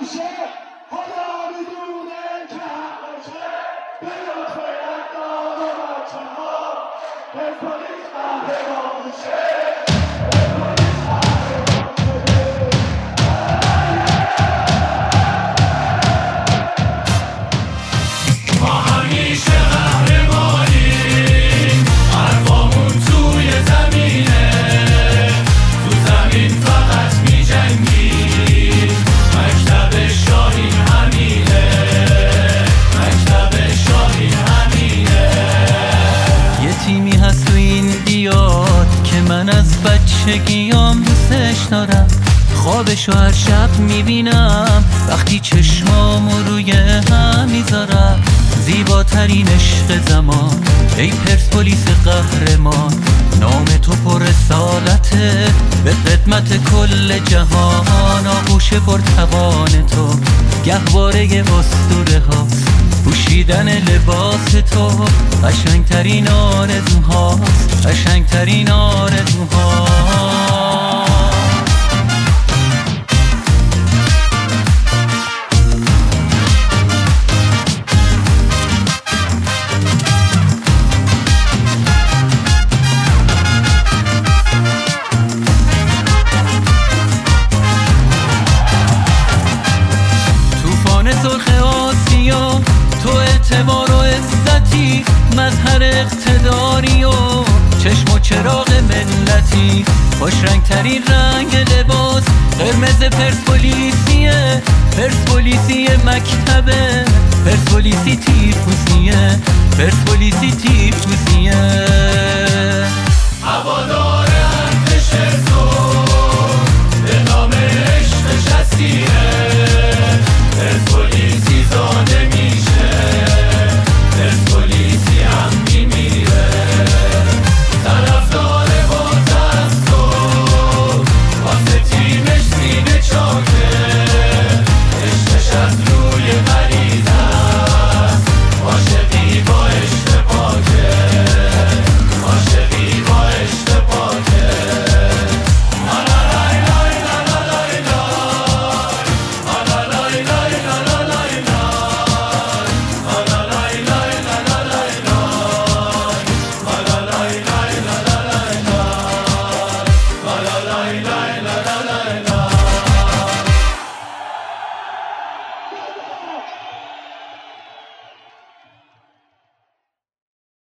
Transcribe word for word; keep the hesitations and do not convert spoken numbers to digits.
میشه خدا میدونه که حقشه به لطف اقدام بچه ها پرسپولیس قهرمان میشه. من از بچگیام دوستش دارم، خوابشو هر شب میبینم وقتی چشمامو روی هم میذارم. زیباترین عشق زمان ای پرسپولیس قهرمان، نام تو پر رسالته به خدمت کل جهان. آغوش پرتوان تو گهواره اسطوره هاست، پوشیدن لباس تو قشنگترین آرزوهاست، قشنگترین آرزوهاست. طوفان سرخ آسیا تو اعتبار و عزتی، مظهر اقتداری و چشم و چراغ ملتی. خوش رنگترین رنگ لباس قرمز پرسپولیسیه، پرسپولیسی مکتبه، پرسپولیسی تیفوسیه، پرسپولیسی تیفوسیه.